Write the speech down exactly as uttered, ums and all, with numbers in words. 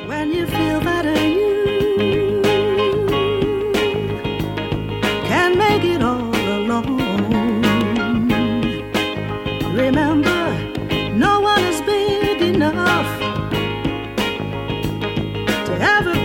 when you feel that you can make it all alone. Remember, no one is big enough to ever